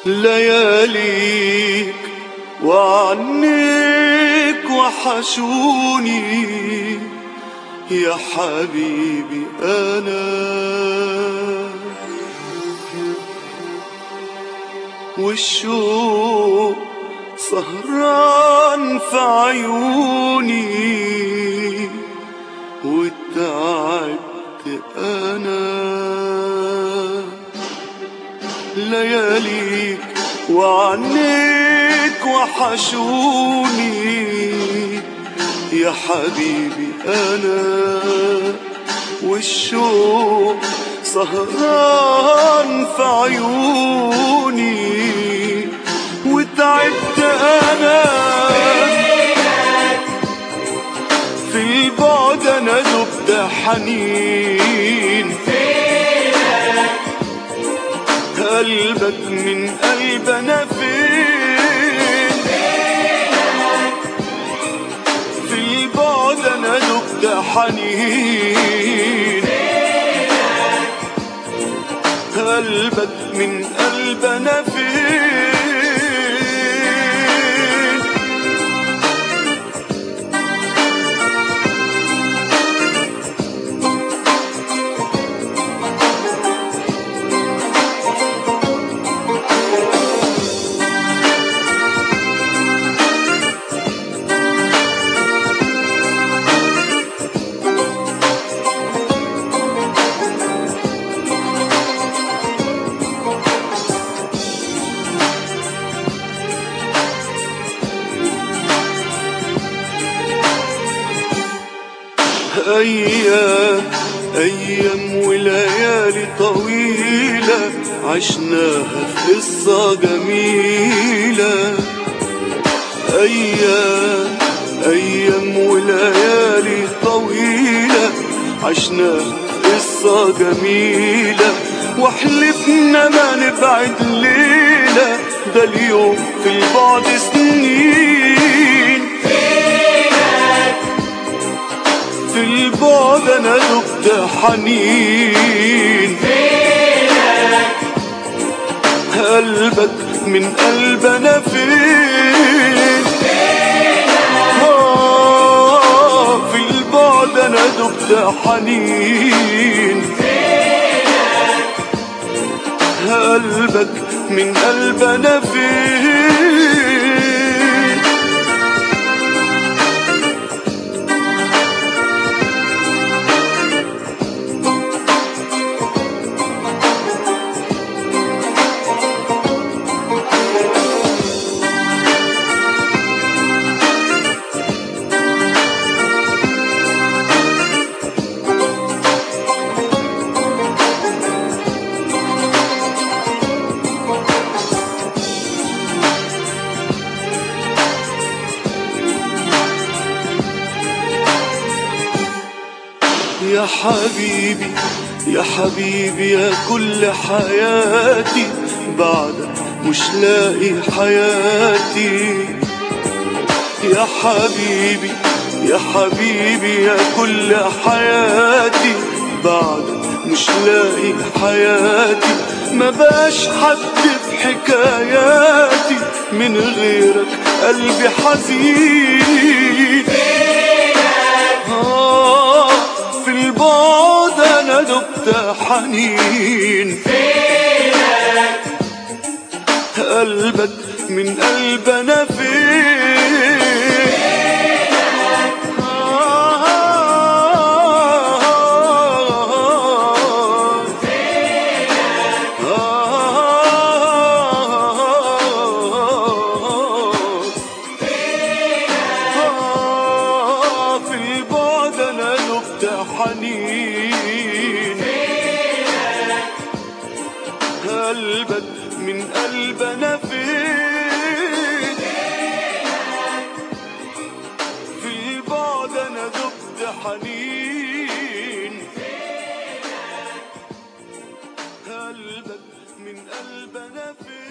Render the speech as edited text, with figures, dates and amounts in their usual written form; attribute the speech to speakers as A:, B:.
A: لياليك وعنيك وحشوني يا حبيبي أنا، والشوق سهران في عيوني واتعبت أنا. لياليك وعنيك وحشوني يا حبيبي أنا، والشوق سهران في عيوني وتعبت أنا. في البعد أنا دبت حنين، قلبك من قلبنا فين؟ في البعد أنا دبت حنين، قلبك من قلبنا فين؟ أيام وليالي طويلة عشناها في قصة جميلة. أيام وليالي طويلة عشناها في قصة جميلة، وحلفنا ما نبعد ليلة، ده اليوم في البعد سنين. في البعد أنا دبت حنين، قلبك من قلبنا فين؟ في البعد أنا دبت حنين، قلبك من قلبنا فين؟ يا حبيبي يا حبيبي يا كل حياتي، بعدك مش لاقي حياتي. يا حبيبي يا حبيبي يا كل حياتي، بعدك مش لاقي حياتي. ما باش حد في حكاياتي، من غيرك قلبي حزين. في البعد أنا دبت حنين، قلبك من قلبنا فين؟ في البعد أنا دبت حنين، قلبك من قلبنا فين؟ في البعد أنا دبت حنين، قلبك من قلبنا فين؟